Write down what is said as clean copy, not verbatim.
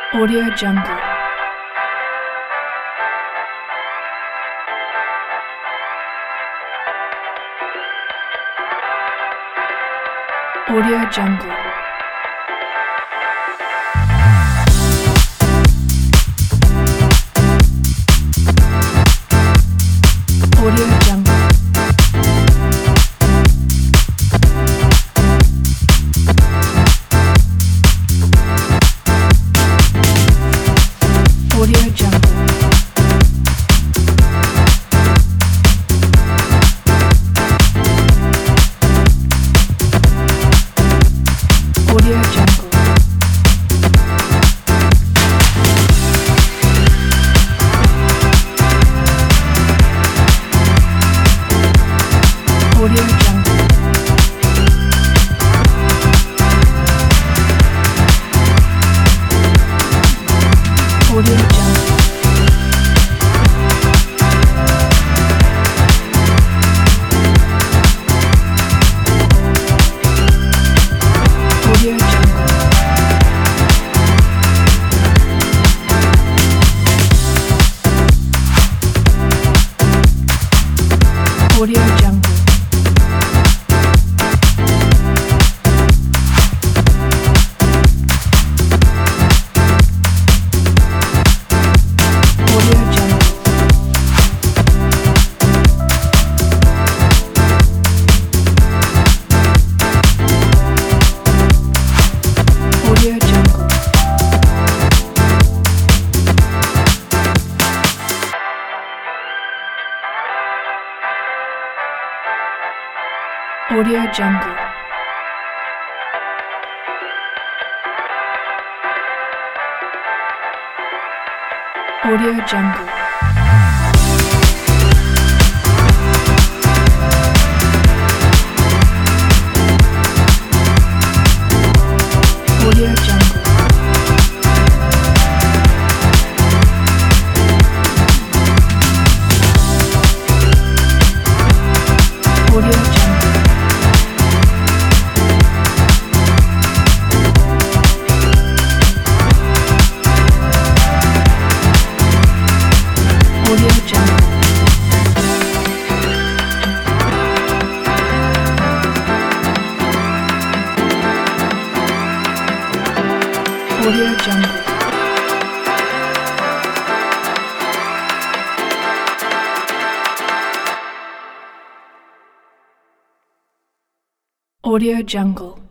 Audio Jungle. Audio Jungle. Audio Jungle. Audio Jungle. Audio Jungle. Audio Jungle. Audio Jungle. Audio Jungle. Audio Jungle. Audio Jungle. Audio Jungle. Audio Jungle. Audio Jungle. Audio Jungle. Audio Jungle. Audio Jungle. Audio Jungle. Audio Jungle.